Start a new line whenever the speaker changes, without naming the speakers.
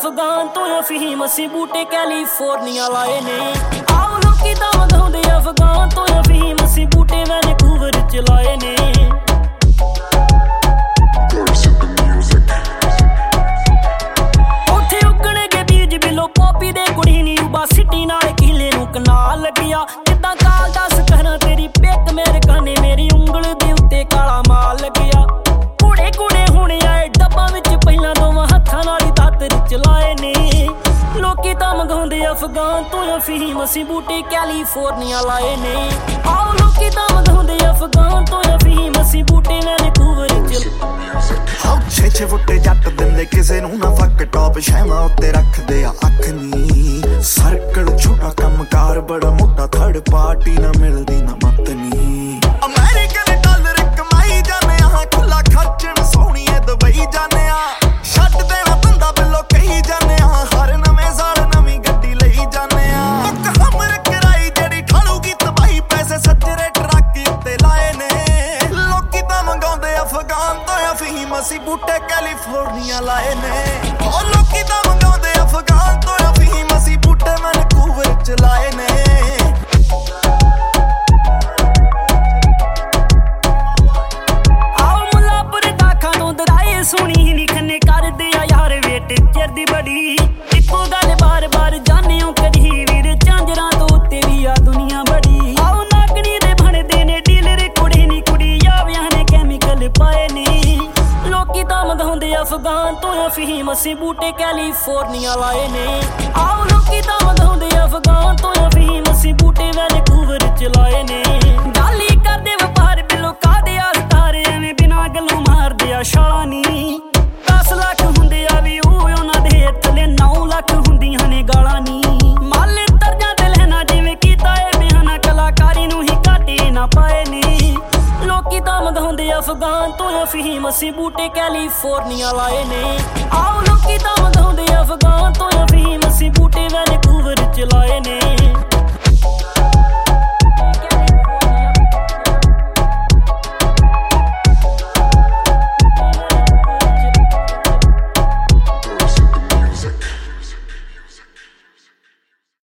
ਅਫਗਾਨ ਤੋਂ ਅਫੀਮ ਅਸੀਂ ਬੂਟੇ ਕੈਲੀਫੋਰਨੀਆ ਲਾਏ ਨੇ। ਆਓ ਲੋਕੀ ਤਾਂ ਮੰਗਾਉਂਦੇ ਅਫਗਾਨ ਤੋਂ ਅਫੀਮ ਅਸੀਂ ਬੂਟੇ ਵੈਨਕੂਵਰ ਚ ਲਾਏ ਨੇ। ਉੱਥੇ ਉੱਗਣਗੇ ਬੀਜ ਬਿਲੋ ਪੋਪੀ ਦੇ ਕੁੜੀ ਨੀ ਉਬਾ ਸਿਟੀ ਨਾਲ ਕਿਲੇ ਨੂੰ ਕਨਾਲ ਲੱਗਿਆ। ਜਿੱਦਾਂ ਕਾਲ ਦੱਸ ਕਰਾਂ ਤੇਰੀ ਪਿੱਕ ਮੇਰੇ ਕਾਨੇ ਮੇਰੀ ਉਂਗਲ ਦੇ ਉੱਤੇ ਕਾਲਾ ਮਾਲ ਲੱਗਿਆ। ਕੁੜੇ ਕੁੜੇ ਹੁਣ ਆਏ ਡੱਬਾਂ ਵਿੱਚ ਪਹਿਲਾਂ ਦੋਵਾਂ ਹੱਥਾਂ ਨਾਲ ਹੀ ਦਾਤਰ ਚਲਾਏ ਨੇ। ਲੋਕੀ ਤਾਂ ਮੰਗਾਉਂਦੇ ਅਫਗਾਨ ਤੋਂ ਅਫੀਮ ਅਸੀਂ ਬੂਟੇ ਕੈਲੀਫੋਰਨੀਆ ਲਾਏ ਨੇ। ਆਓ ਲੋਕੀ ਤਾਂ ਮੰਗਾਉਂਦੇ ਅਫਗਾਨ ਤੋਂ ਅਫੀਮ ਅਸੀਂ ਬੂਟੇ ਵੈਨਕੂਵਰ ਚ।
ਛੇ ਫੁੱਟੇ ਜੱਟ ਦਿੰਦੇ ਕਿਸੇ ਨੂੰ ਨਾ ਫੱਕ ਟੌਪ ਸ਼ੈਵਾਂ ਉੱਤੇ ਰੱਖਦੇ ਆ ਅੱਖ ਨੀ। ਸਰਕਲ ਛੋਟਾ ਕੰਮਕਾਰ ਬੜਾ ਮੋਟਾ ਥਰਡ ਪਾਰਟੀ ਨਾ ਮਿਲਦੀ ਨਾ ਮੱਤ ਨੀ। ਅਮਰੀਕਨ ਡਾਲਰ ਕਮਾਈ ਜਾਂਦੇ ਆ ਖੁੱਲਾ ਖਰਚਣ ਸੋਹਣੀਏ ਦੁਬਈ ਜਾਂਦੇ ਆ। ਛੱਡ ਦੇਣਾ ਬੰਦਾ ਬਿੱਲੋ ਕਹੀ ਜਾਂਦੇ ਆ ਹਰ ਨਵੇਂ ਸਾਲ ਨਵੀਂ ਗੱਡੀ ਲਈ ਜਾਂਦੇ ਆ। ਇੱਕ ਹਮਰ ਕਰਾਈ ਜਿਹੜੀ ਠਾਲੂਗੀ ਤਬਾਹੀ ਪੈਸੇ ਸੱਜਰੇ ਟਰੱਕ ਉੱਤੇ ਲਾਏ ਨੇ। ਲੋਕੀ ਤਾਂ ਮੰਗਾਉਂਦੇ ਅਫਗਾਨ ਤੋਂ ਅਫੀਮ ਅਸੀਂ ਬੂਟੇ ਕੈਲੀਫੋਰਨੀਆ ਲਾਏ ਨੇ। ਉਹ ਲੋਕੀ ਤਾਂ ਮੰਗਾਉਂਦੇ ਅਫਗਾਨ ਤੋਂ ਅਫੀਮ ਅਸੀਂ ਬੂਟੇ ਵੈਨਕੂਵਰ ਚ ਲਾਏ ਨੇ।
ਆਓ ਮੁੱਲਾਪੁਰ ਦਾਖਾਂ ਨੂੰ ਦਰਾਏ ਸੁਣੀ ਨੀ ਖੰਨੇ ਕਰਦੇ ਆ ਯਾਰ ਵੇਟ ਚਿਰ ਦੀ ਬੜੀ। ਇੱਕੋ ਗੱਲ ਬਾਰ ਬਾਰ ਜਾਣਿਓ ਕਦੀ ਵੀਰ ਝਾਂਜਰਾਂ ਤੋਂ ਉੱਤੇ ਵੀ ਆ ਦੁਨੀਆ ਬੜੀ। ਆਓ ਨਾਗਣੀ ਦੇ ਬਣਦੇ ਨੇ ਡੀਲਰ ਕੁੜੀ ਨੀ ਕੁੜੀ ਆਵਿਆਂ ਨੇ ਕੈਮੀਕਲ ਪਾਏ ਨੇ। ਲੋਕੀ ਤਾਂ ਮੰਗਾਉਂਦੇ ਅਫਗਾਨ ਤੋਂ ਅਫੀਮ ਅਸੀਂ ਬੂਟੇ ਕੈਲੀਫੋਰਨੀਆ ਲਾਏ ਨੇ। ਆਓ ਲੋਕੀ ਤਾਂ ਮੰਗਾਉਂਦੇ ਅਫਗਾਨ ਤੋਂ ਅਫੀਮ ਅਸੀਂ ਬੂਟੇ ਵੈਨਕੂਵਰ ਚ ਲਾਏ ਨੇ। ਗਾਲੀ ਕਰਦੇ ਵਪਾਰ ਬਿਲੋ ਕਾਦੇ ਆਸਤਾਰ ਐਵੇਂ ਬਿਨਾਂ ਗੱਲੋਂ ਮਾਰਦੇ ਆ ਛਾਲਾਂ ਨੀ। 10 ਲੱਖ ਹੁੰਦੇ ਆ ਵੀ ਉਹ ਉਹਨਾਂ ਦੇ ਥੱਲੇ 9 ਲੱਖ ਹੁੰਦੀਆਂ ਨੇ ਗਾਲਾਂ ਨੀ। ਮੱਲ ਤਰਜਾਂ ਤੇ ਲੈਣਾ ਜਿਵੇਂ ਕੀਤਾ ਏ ਬਿਆਨਾ ਕਲਾਕਾਰੀ ਨੂੰ ਹੀ ਘਾਟੇ ਨਾ ਪਾਏ ਨੇ। ਲੋਕੀ ਤਾਂ ਮੰਗਾਉਂਦੇ ਅਫਗਾਨ ਤੋਂ ਅਫੀਮ ਅਸੀਂ ਬੂਟੇ ਕੈਲੀਫੋਰਨੀਆ ਲਾਏ ਨੇ। ਆਓ ਲੋਕੀ ਤਾਂ ਮੰਗਾਉਂਦੇ ਅਫਗਾਨ ਤੋਂ ਅਫੀਮ ਅਸੀਂ ਬੂਟੇ ਵੈਨਕੂਵਰ ਚ ਲਾਏ ਨੇ।